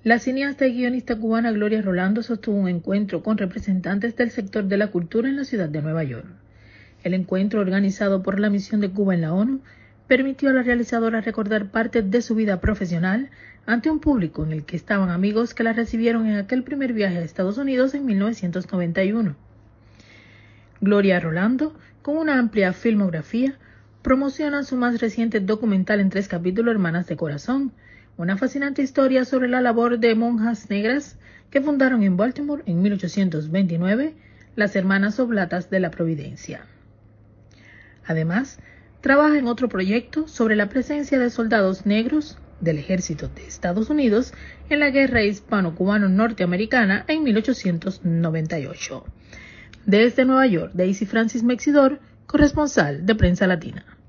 La cineasta y guionista cubana Gloria Rolando sostuvo un encuentro con representantes del sector de la cultura en la ciudad de Nueva York. El encuentro, organizado por la Misión de Cuba en la ONU, permitió a la realizadora recordar parte de su vida profesional ante un público en el que estaban amigos que la recibieron en aquel primer viaje a Estados Unidos en 1991. Gloria Rolando, con una amplia filmografía, promociona su más reciente documental en 3 capítulos, Hermanas de Corazón, una fascinante historia sobre la labor de monjas negras que fundaron en Baltimore en 1829 las Hermanas Oblatas de la Providencia. Además, trabaja en otro proyecto sobre la presencia de soldados negros del ejército de Estados Unidos en la Guerra Hispano-Cubano-Norteamericana en 1898. Desde Nueva York, Daisy Francis Mexidor, corresponsal de Prensa Latina.